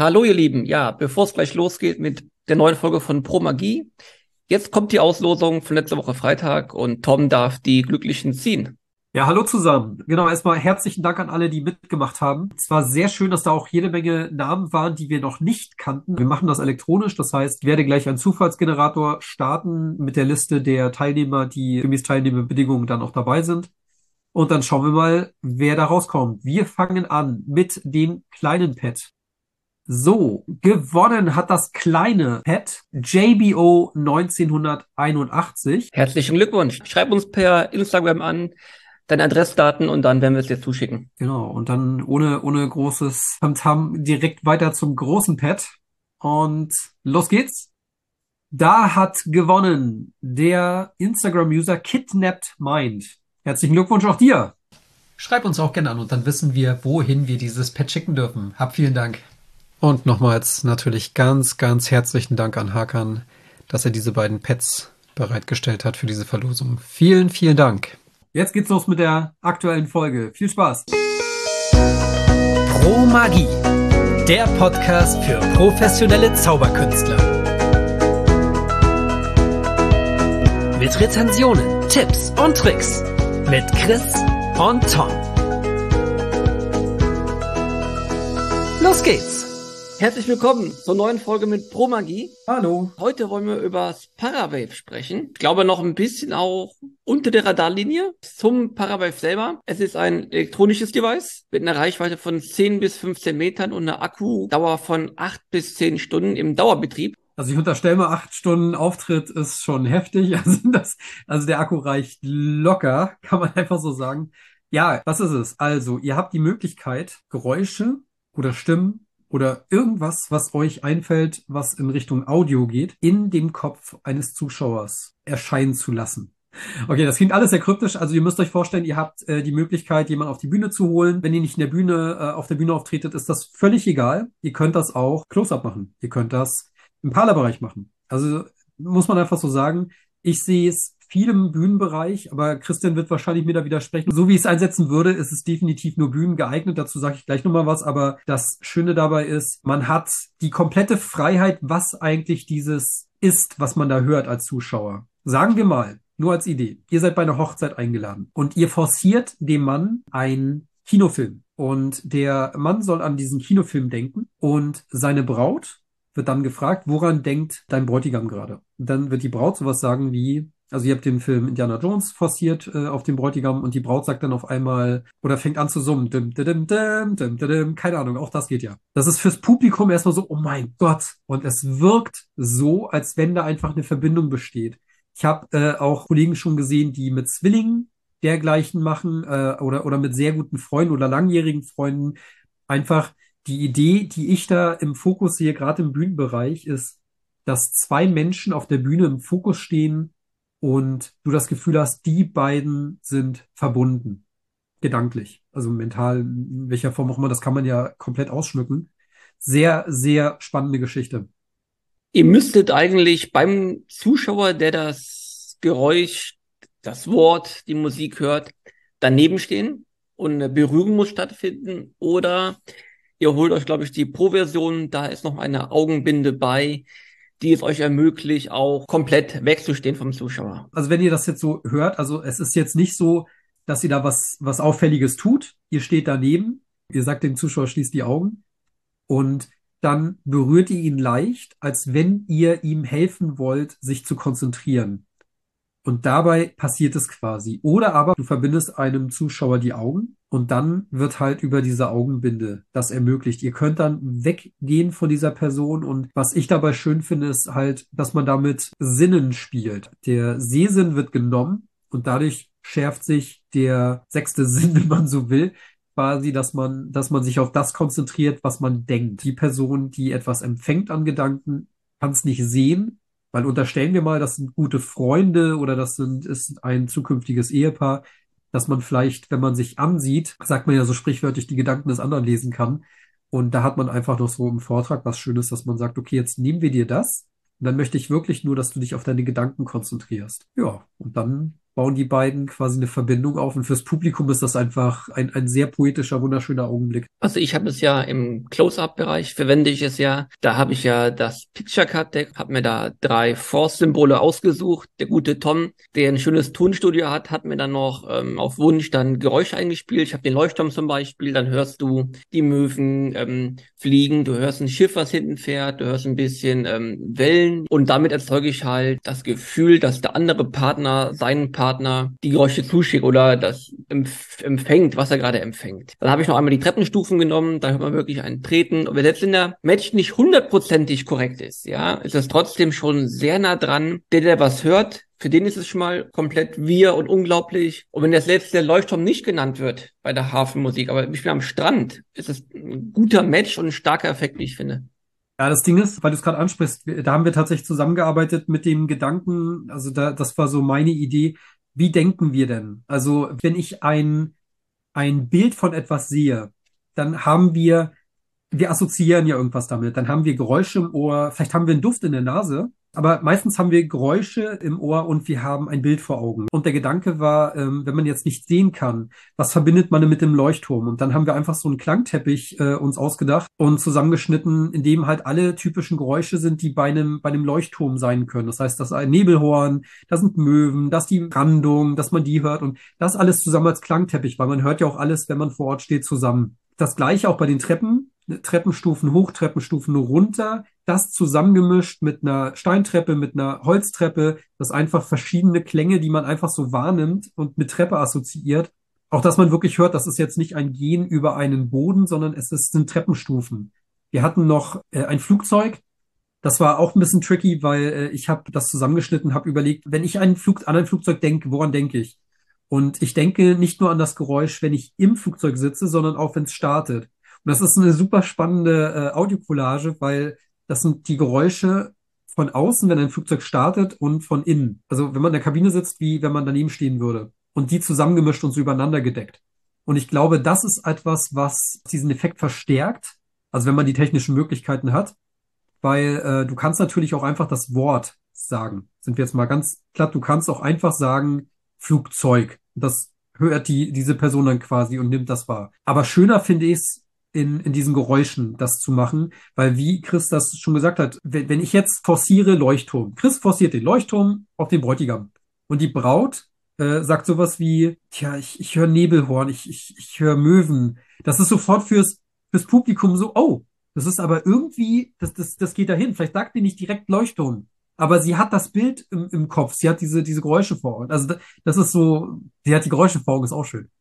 Hallo ihr Lieben, ja, bevor es gleich losgeht mit der neuen Folge von Pro Magie, jetzt kommt die Auslosung von letzter Woche Freitag und Tom darf die Glücklichen ziehen. Ja, hallo zusammen. Genau, erstmal herzlichen Dank an alle, die mitgemacht haben. Es war sehr schön, dass da auch jede Menge Namen waren, die wir noch nicht kannten. Wir machen das elektronisch, das heißt, ich werde gleich einen Zufallsgenerator starten mit der Liste der Teilnehmer, die gemäß Teilnehmerbedingungen dann auch dabei sind. Und dann schauen wir mal, wer da rauskommt. Wir fangen an mit dem kleinen Pet. So, gewonnen hat das kleine Pet JBO 1981. Herzlichen Glückwunsch. Schreib uns per Instagram an, deine Adressdaten und dann werden wir es dir zuschicken. Genau, und dann ohne großes Tamtam direkt weiter zum großen Pet. Und los geht's. Da hat gewonnen der Instagram-User Kidnapped Mind. Herzlichen Glückwunsch auch dir. Schreib uns auch gerne an und dann wissen wir, wohin wir dieses Pet schicken dürfen. Hab vielen Dank. Und nochmals natürlich ganz, ganz herzlichen Dank an Hakan, dass er diese beiden Pets bereitgestellt hat für diese Verlosung. Vielen, vielen Dank. Jetzt geht's los mit der aktuellen Folge. Viel Spaß. Pro Magie, der Podcast für professionelle Zauberkünstler. Mit Rezensionen, Tipps und Tricks. Mit Chris und Tom. Los geht's. Herzlich willkommen zur neuen Folge mit Pro Magie. Hallo. Heute wollen wir über das Parawave sprechen. Ich glaube noch ein bisschen auch unter der Radarlinie zum Parawave selber. Es ist ein elektronisches Device mit einer Reichweite von 10 bis 15 Metern und einer Akkudauer von 8 bis 10 Stunden im Dauerbetrieb. Also ich unterstelle mal, 8 Stunden Auftritt ist schon heftig. Also der Akku reicht locker, kann man einfach so sagen. Ja, was ist es? Also ihr habt die Möglichkeit, Geräusche oder Stimmen oder irgendwas, was euch einfällt, was in Richtung Audio geht, in dem Kopf eines Zuschauers erscheinen zu lassen. Okay, das klingt alles sehr kryptisch. Also ihr müsst euch vorstellen, ihr habt die Möglichkeit, jemanden auf die Bühne zu holen. Wenn ihr nicht in der Bühne, auf der Bühne auftretet, ist das völlig egal. Ihr könnt das auch Close-Up machen. Ihr könnt das im Parlerbereich machen. Also muss man einfach so sagen, ich sehe es viel im Bühnenbereich, aber Christian wird wahrscheinlich mir da widersprechen. So wie ich es einsetzen würde, ist es definitiv nur Bühnen geeignet. Dazu sage ich gleich nochmal was. Aber das Schöne dabei ist, man hat die komplette Freiheit, was eigentlich dieses ist, was man da hört als Zuschauer. Sagen wir mal, nur als Idee. Ihr seid bei einer Hochzeit eingeladen und ihr forciert dem Mann einen Kinofilm. Und der Mann soll an diesen Kinofilm denken und seine Braut wird dann gefragt, woran denkt dein Bräutigam gerade? Und dann wird die Braut sowas sagen wie, also ihr habt den Film Indiana Jones forciert auf den Bräutigam und die Braut sagt dann auf einmal oder fängt an zu summen. Dim, dim, dim, dim, dim, dim. Keine Ahnung, auch das geht ja. Das ist fürs Publikum erstmal so, oh mein Gott. Und es wirkt so, als wenn da einfach eine Verbindung besteht. Ich habe auch Kollegen schon gesehen, die mit Zwillingen dergleichen machen oder mit sehr guten Freunden oder langjährigen Freunden. Einfach die Idee, die ich da im Fokus sehe, gerade im Bühnenbereich, ist, dass zwei Menschen auf der Bühne im Fokus stehen und du das Gefühl hast, die beiden sind verbunden. Gedanklich. Also mental, in welcher Form auch immer, das kann man ja komplett ausschmücken. Sehr, sehr spannende Geschichte. Ihr müsstet eigentlich beim Zuschauer, der das Geräusch, das Wort, die Musik hört, daneben stehen und eine Berührung muss stattfinden. Oder ihr holt euch, glaube ich, die Pro-Version, da ist noch eine Augenbinde bei, die es euch ermöglicht, auch komplett wegzustehen vom Zuschauer. Also wenn ihr das jetzt so hört, also es ist jetzt nicht so, dass ihr da was Auffälliges tut. Ihr steht daneben, ihr sagt dem Zuschauer, schließt die Augen und dann berührt ihr ihn leicht, als wenn ihr ihm helfen wollt, sich zu konzentrieren. Und dabei passiert es quasi. Oder aber du verbindest einem Zuschauer die Augen und dann wird halt über diese Augenbinde das ermöglicht. Ihr könnt dann weggehen von dieser Person und was ich dabei schön finde, ist halt, dass man damit Sinnen spielt. Der Sehsinn wird genommen und dadurch schärft sich der sechste Sinn, wenn man so will, quasi, dass man sich auf das konzentriert, was man denkt. Die Person, die etwas empfängt an Gedanken, kann es nicht sehen, weil unterstellen wir mal, das sind gute Freunde oder ist ein zukünftiges Ehepaar, dass man vielleicht, wenn man sich ansieht, sagt man ja so sprichwörtlich, die Gedanken des anderen lesen kann. Und da hat man einfach noch so im Vortrag was Schönes, dass man sagt, okay, jetzt nehmen wir dir das. Und dann möchte ich wirklich nur, dass du dich auf deine Gedanken konzentrierst. Ja, und dann bauen die beiden quasi eine Verbindung auf. Und fürs Publikum ist das einfach ein sehr poetischer, wunderschöner Augenblick. Also ich habe es ja im Close-Up-Bereich, verwende ich es ja. Da habe ich ja das Picture Card Deck, habe mir da 3 Force-Symbole ausgesucht. Der gute Tom, der ein schönes Tonstudio hat, hat mir dann noch auf Wunsch dann Geräusche eingespielt. Ich habe den Leuchtturm zum Beispiel, dann hörst du die Möwen fliegen, du hörst ein Schiff, was hinten fährt, du hörst ein bisschen Wellen und damit erzeuge ich halt das Gefühl, dass der andere Partner seinen Partner die Geräusche zuschickt oder das empfängt, was er gerade empfängt. Dann habe ich noch einmal die Treppenstufen genommen, da hört man wirklich ein Treten. Und wenn selbst in der Match nicht 100%ig korrekt ist, ja, ist es trotzdem schon sehr nah dran. Der was hört, für den ist es schon mal komplett wir und unglaublich. Und wenn jetzt selbst der Leuchtturm nicht genannt wird bei der Hafenmusik, aber ich bin am Strand, ist es ein guter Match und ein starker Effekt, wie ich finde. Ja, das Ding ist, weil du es gerade ansprichst, da haben wir tatsächlich zusammengearbeitet mit dem Gedanken, also das war so meine Idee, wie denken wir denn? Also wenn ich ein Bild von etwas sehe, dann haben wir assoziieren ja irgendwas damit. Dann haben wir Geräusche im Ohr, vielleicht haben wir einen Duft in der Nase, aber meistens haben wir Geräusche im Ohr und wir haben ein Bild vor Augen. Und der Gedanke war, wenn man jetzt nicht sehen kann, was verbindet man denn mit dem Leuchtturm? Und dann haben wir einfach so einen Klangteppich uns ausgedacht und zusammengeschnitten, in dem halt alle typischen Geräusche sind, die bei einem Leuchtturm sein können. Das heißt, das ist ein Nebelhorn, da sind Möwen, das ist die Brandung, dass man die hört und das alles zusammen als Klangteppich, weil man hört ja auch alles, wenn man vor Ort steht, zusammen. Das gleiche auch bei den Treppenstufen hoch, Treppenstufen runter, das zusammengemischt mit einer Steintreppe, mit einer Holztreppe, das einfach verschiedene Klänge, die man einfach so wahrnimmt und mit Treppe assoziiert. Auch dass man wirklich hört, das ist jetzt nicht ein Gehen über einen Boden, sondern sind Treppenstufen. Wir hatten noch ein Flugzeug, das war auch ein bisschen tricky, weil ich habe das zusammengeschnitten, habe überlegt, wenn ich an ein Flugzeug denke, woran denke ich? Und ich denke nicht nur an das Geräusch, wenn ich im Flugzeug sitze, sondern auch, wenn es startet. Und das ist eine super spannende Audiocollage, weil das sind die Geräusche von außen, wenn ein Flugzeug startet und von innen. Also wenn man in der Kabine sitzt, wie wenn man daneben stehen würde. Und die zusammengemischt und so übereinander gedeckt. Und ich glaube, das ist etwas, was diesen Effekt verstärkt. Also wenn man die technischen Möglichkeiten hat. Weil du kannst natürlich auch einfach das Wort sagen. Sind wir jetzt mal ganz platt, du kannst auch einfach sagen Flugzeug. Das hört diese Person dann quasi und nimmt das wahr. Aber schöner finde ich es, in diesen Geräuschen das zu machen, weil wie Chris das schon gesagt hat, wenn ich jetzt forciere Leuchtturm, Chris forciert den Leuchtturm auf den Bräutigam und die Braut sagt sowas wie, tja, ich höre Nebelhorn, ich höre Möwen. Das ist sofort fürs Publikum so, oh, das ist aber irgendwie, das geht dahin. Vielleicht sagt die nicht direkt Leuchtturm, aber sie hat das Bild im Kopf. Sie hat diese Geräusche vor Augen. Also das ist so, sie hat die Geräusche vor Augen, ist auch schön.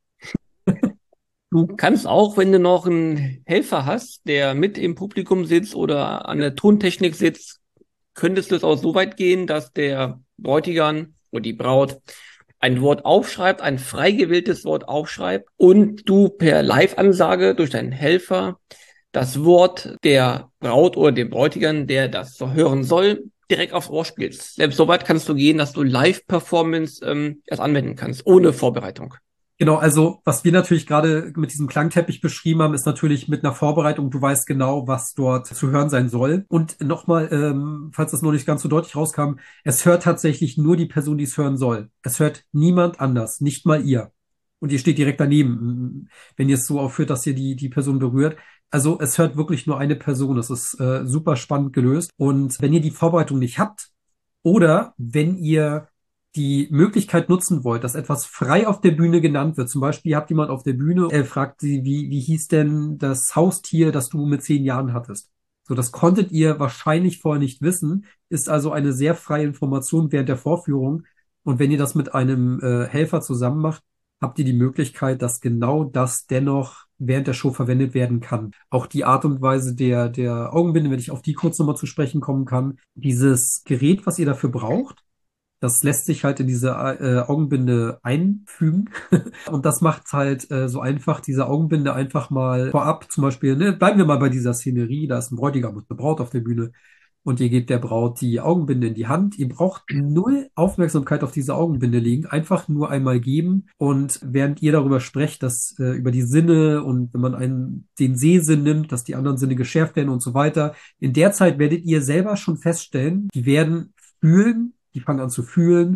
Du kannst auch, wenn du noch einen Helfer hast, der mit im Publikum sitzt oder an der Tontechnik sitzt, könntest du es auch so weit gehen, dass der Bräutigam oder die Braut ein Wort aufschreibt, ein frei gewähltes Wort aufschreibt und du per Live-Ansage durch deinen Helfer das Wort der Braut oder dem Bräutigam, der das so hören soll, direkt aufs Ohr spielst. Selbst so weit kannst du gehen, dass du Live-Performance erst anwenden kannst, ohne Vorbereitung. Genau, also was wir natürlich gerade mit diesem Klangteppich beschrieben haben, ist natürlich mit einer Vorbereitung, du weißt genau, was dort zu hören sein soll. Und nochmal, falls das noch nicht ganz so deutlich rauskam, es hört tatsächlich nur die Person, die es hören soll. Es hört niemand anders, nicht mal ihr. Und ihr steht direkt daneben, wenn ihr es so aufführt, dass ihr die Person berührt. Also es hört wirklich nur eine Person. Das ist super spannend gelöst. Und wenn ihr die Vorbereitung nicht habt oder wenn ihr die Möglichkeit nutzen wollt, dass etwas frei auf der Bühne genannt wird. Zum Beispiel, ihr habt jemand auf der Bühne, fragt sie, wie hieß denn das Haustier, das du mit 10 Jahren hattest? So, das konntet ihr wahrscheinlich vorher nicht wissen, ist also eine sehr freie Information während der Vorführung. Und wenn ihr das mit einem Helfer zusammen macht, habt ihr die Möglichkeit, dass genau das dennoch während der Show verwendet werden kann. Auch die Art und Weise der Augenbinde, wenn ich auf die kurz nochmal zu sprechen kommen kann, dieses Gerät, was ihr dafür braucht, das lässt sich halt in diese Augenbinde einfügen. Und das macht's halt so einfach, diese Augenbinde einfach mal vorab, zum Beispiel, ne, bleiben wir mal bei dieser Szenerie, da ist ein Bräutigam und eine Braut auf der Bühne und ihr gebt der Braut die Augenbinde in die Hand. Ihr braucht null Aufmerksamkeit auf diese Augenbinde legen, einfach nur einmal geben. Und während ihr darüber sprecht, dass über die Sinne und wenn man den Sehsinn nimmt, dass die anderen Sinne geschärft werden und so weiter, in der Zeit werdet ihr selber schon feststellen, die werden fühlen, die fangen an zu fühlen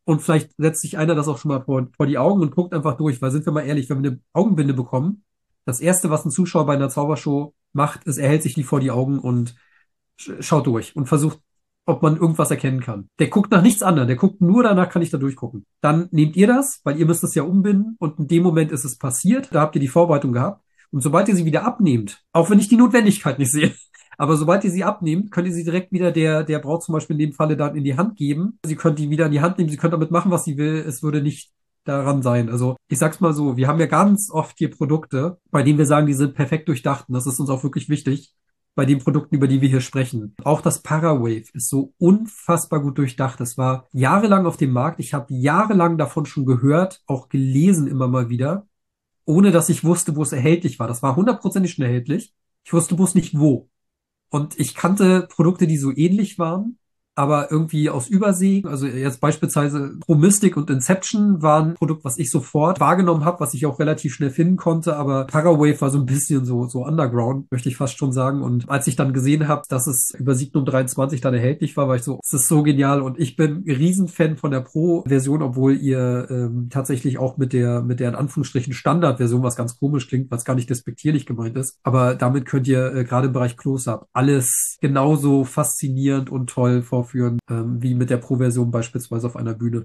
Und vielleicht setzt sich einer das auch schon mal vor die Augen und guckt einfach durch, weil sind wir mal ehrlich, wenn wir eine Augenbinde bekommen, das Erste, was ein Zuschauer bei einer Zaubershow macht, ist, er hält sich die vor die Augen und schaut durch und versucht, ob man irgendwas erkennen kann. Der guckt nach nichts anderem, der guckt nur danach, kann ich da durchgucken. Dann nehmt ihr das, weil ihr müsst es ja umbinden und in dem Moment ist es passiert, da habt ihr die Vorbereitung gehabt. Und sobald ihr sie wieder abnehmt, auch wenn ich die Notwendigkeit nicht sehe, aber sobald ihr sie abnehmt, könnt ihr sie direkt wieder der Braut zum Beispiel in dem Falle dann in die Hand geben. Sie könnt die wieder in die Hand nehmen, sie könnt damit machen, was sie will. Es würde nicht daran sein. Also ich sag's mal so, wir haben ja ganz oft hier Produkte, bei denen wir sagen, die sind perfekt durchdacht. Und das ist uns auch wirklich wichtig bei den Produkten, über die wir hier sprechen. Auch das Parawave ist so unfassbar gut durchdacht. Das war jahrelang auf dem Markt. Ich habe jahrelang davon schon gehört, auch gelesen immer mal wieder, ohne dass ich wusste, wo es erhältlich war. Das war 100%ig schon erhältlich. Ich wusste bloß nicht wo. Und ich kannte Produkte, die so ähnlich waren, aber irgendwie aus Übersee. Also jetzt beispielsweise Promystic und Inception waren ein Produkt, was ich sofort wahrgenommen habe, was ich auch relativ schnell finden konnte. Aber Parawave war so ein bisschen so underground, möchte ich fast schon sagen. Und als ich dann gesehen habe, dass es über Signum 23 dann erhältlich war, war ich so, es ist so genial. Und ich bin ein Riesenfan von der Pro-Version, obwohl ihr tatsächlich auch mit der in Anführungsstrichen Standard-Version, was ganz komisch klingt, was gar nicht despektierlich gemeint ist. Aber damit könnt ihr gerade im Bereich Close-Up alles genauso faszinierend und toll vorführen, wie mit der Pro-Version beispielsweise auf einer Bühne.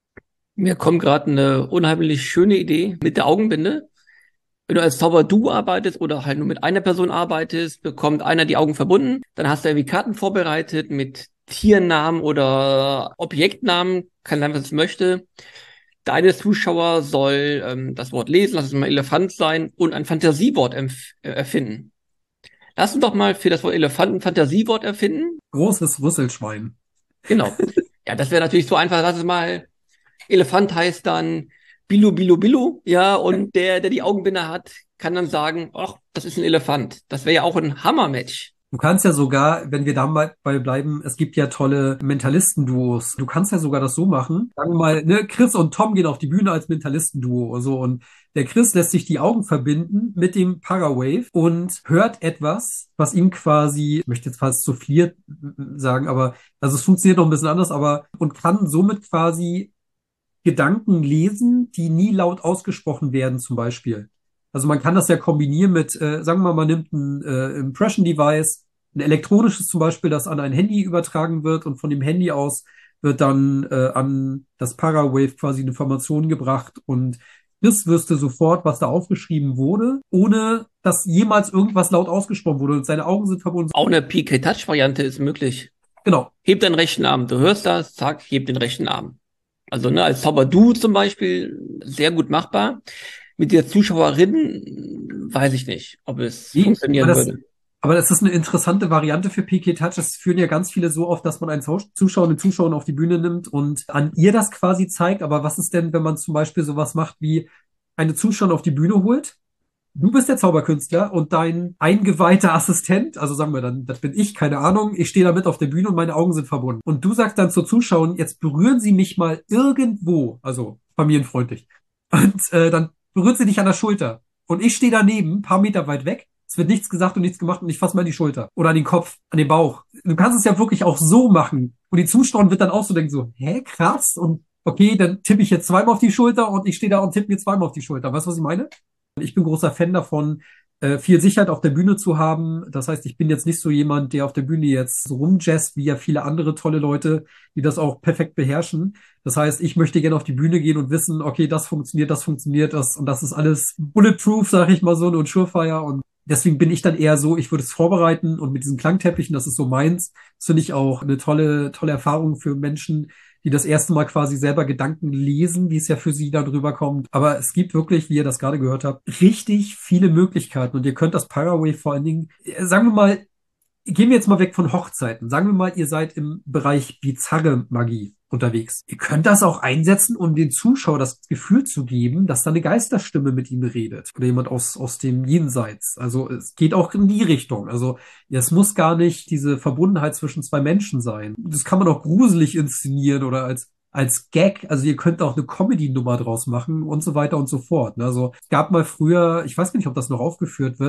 Mir kommt gerade eine unheimlich schöne Idee mit der Augenbinde. Wenn du als Zauberduo arbeitest oder halt nur mit einer Person arbeitest, bekommt einer die Augen verbunden. Dann hast du irgendwie Karten vorbereitet mit Tiernamen oder Objektnamen, kann sein, was es möchte. Der eine Zuschauer soll das Wort lesen, lass es mal Elefant sein, und ein Fantasiewort erfinden. Lass uns doch mal für das Wort Elefant ein Fantasiewort erfinden. Großes Rüsselschwein. Genau. Ja, das wäre natürlich so einfach. Lass es mal, Elefant heißt dann Bilu, Bilu, Bilu. Ja, und der die Augenbinde hat, kann dann sagen, ach, das ist ein Elefant. Das wäre ja auch ein Hammermatch. Du kannst ja sogar, wenn wir da mal bei bleiben, es gibt ja tolle Mentalistenduos. Du kannst ja sogar das so machen. Sagen wir mal, ne, Chris und Tom gehen auf die Bühne als Mentalistenduo oder so, und der Chris lässt sich die Augen verbinden mit dem Parawave und hört etwas, was ihm quasi, ich möchte jetzt fast souffliert sagen, aber also es funktioniert noch ein bisschen anders, aber und kann somit quasi Gedanken lesen, die nie laut ausgesprochen werden, zum Beispiel. Also man kann das ja kombinieren mit, sagen wir mal, man nimmt ein Impression-Device, ein elektronisches zum Beispiel, das an ein Handy übertragen wird, und von dem Handy aus wird dann an das Parawave quasi eine Information gebracht, und das wüsste sofort, was da aufgeschrieben wurde, ohne dass jemals irgendwas laut ausgesprochen wurde, und seine Augen sind verbunden. Auch eine PK-Touch-Variante ist möglich. Genau. Heb deinen rechten Arm. Du hörst das, zack, heb den rechten Arm. Also ne, als Zauberduo zum Beispiel sehr gut machbar. Mit der Zuschauerin weiß ich nicht, ob es funktionieren würde. Aber das ist eine interessante Variante für PK Touch. Das führen ja ganz viele so oft, dass man einen Zuschauer, eine Zuschauerin auf die Bühne nimmt und an ihr das quasi zeigt. Aber was ist denn, wenn man zum Beispiel sowas macht wie eine Zuschauerin auf die Bühne holt? Du bist der Zauberkünstler und dein eingeweihter Assistent, also sagen wir dann, das bin ich, keine Ahnung, ich stehe da mit auf der Bühne und meine Augen sind verbunden. Und du sagst dann zur Zuschauerin, jetzt berühren Sie mich mal irgendwo, also familienfreundlich. Und dann berührt sie dich an der Schulter. Und ich stehe daneben, ein paar Meter weit weg. Es wird nichts gesagt und nichts gemacht, und ich fasse mal an die Schulter. Oder an den Kopf, an den Bauch. Du kannst es ja wirklich auch so machen. Und die Zuschauerin wird dann auch so denken, so, hä, krass? Und okay, dann tippe ich jetzt zweimal auf die Schulter und ich stehe da und tippe mir zweimal auf die Schulter. Weißt du, was ich meine? Ich bin großer Fan davon, viel Sicherheit auf der Bühne zu haben. Das heißt, ich bin jetzt nicht so jemand, der auf der Bühne jetzt so rumjazzt, wie ja viele andere tolle Leute, die das auch perfekt beherrschen. Das heißt, ich möchte gerne auf die Bühne gehen und wissen, okay, das funktioniert, das und das ist alles bulletproof, sag ich mal so, und Surefire. Und deswegen bin ich dann eher so, ich würde es vorbereiten, und mit diesen Klangteppichen, das ist so meins. Das finde ich auch eine tolle Erfahrung für Menschen, die das erste Mal quasi selber Gedanken lesen, wie es ja für sie dann rüberkommt. Aber es gibt wirklich, wie ihr das gerade gehört habt, richtig viele Möglichkeiten. Und ihr könnt das Parawave vor allen Dingen, sagen wir mal, gehen wir jetzt mal weg von Hochzeiten. Sagen wir mal, ihr seid im Bereich bizarre Magie unterwegs. Ihr könnt das auch einsetzen, um den Zuschauer das Gefühl zu geben, dass da eine Geisterstimme mit ihm redet. Oder jemand aus dem Jenseits. Also es geht auch in die Richtung. Also es muss gar nicht diese Verbundenheit zwischen zwei Menschen sein. Das kann man auch gruselig inszenieren oder als Gag. Also ihr könnt auch eine Comedy-Nummer draus machen und so weiter und so fort. Also es gab mal früher, ich weiß gar nicht, ob das noch aufgeführt wird,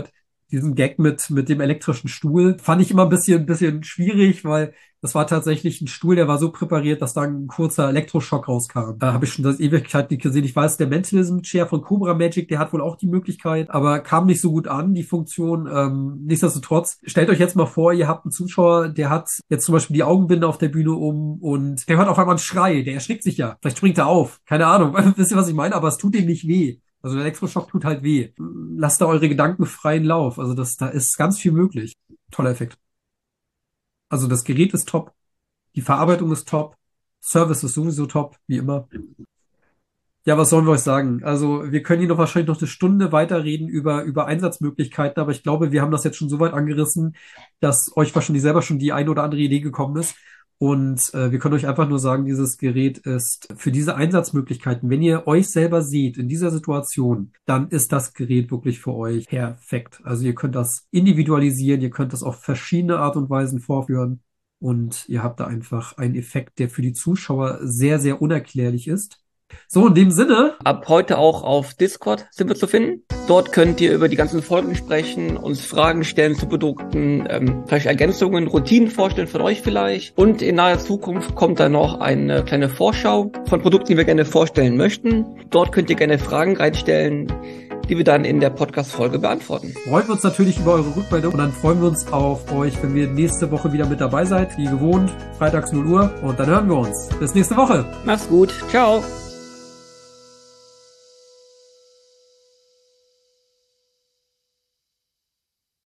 diesen Gag mit dem elektrischen Stuhl fand ich immer ein bisschen schwierig, weil das war tatsächlich ein Stuhl, der war so präpariert, dass da ein kurzer Elektroschock rauskam. Da habe ich schon das Ewigkeit nicht gesehen. Ich weiß, der Mentalism Chair von Cobra Magic, der hat wohl auch die Möglichkeit, aber kam nicht so gut an, die Funktion. Nichtsdestotrotz, stellt euch jetzt mal vor, ihr habt einen Zuschauer, der hat jetzt zum Beispiel die Augenbinde auf der Bühne um und der hört auf einmal einen Schrei, der erschrickt sich ja. Vielleicht springt er auf. Keine Ahnung. Wisst ihr, was ich meine? Aber es tut ihm nicht weh. Also der Elektroschock tut halt weh. Lasst da eure Gedanken freien Lauf. Also da ist ganz viel möglich. Toller Effekt. Also das Gerät ist top. Die Verarbeitung ist top. Service ist sowieso top, wie immer. Ja, was sollen wir euch sagen? Also wir können hier noch wahrscheinlich noch eine Stunde weiterreden über Einsatzmöglichkeiten, aber ich glaube, wir haben das jetzt schon so weit angerissen, dass euch wahrscheinlich selber schon die eine oder andere Idee gekommen ist. Und wir können euch einfach nur sagen, dieses Gerät ist für diese Einsatzmöglichkeiten, wenn ihr euch selber seht in dieser Situation, dann ist das Gerät wirklich für euch perfekt. Also ihr könnt das individualisieren, ihr könnt das auf verschiedene Art und Weisen vorführen und ihr habt da einfach einen Effekt, der für die Zuschauer sehr, sehr unerklärlich ist. So, in dem Sinne. Ab heute auch auf Discord sind wir zu finden. Dort könnt ihr über die ganzen Folgen sprechen, uns Fragen stellen zu Produkten, vielleicht Ergänzungen, Routinen vorstellen von euch vielleicht. Und in naher Zukunft kommt dann noch eine kleine Vorschau von Produkten, die wir gerne vorstellen möchten. Dort könnt ihr gerne Fragen reinstellen, die wir dann in der Podcast-Folge beantworten. Freuen wir uns natürlich über eure Rückmeldung und dann freuen wir uns auf euch, wenn ihr nächste Woche wieder mit dabei seid, wie gewohnt, freitags 0 Uhr und dann hören wir uns. Bis nächste Woche. Macht's gut. Ciao.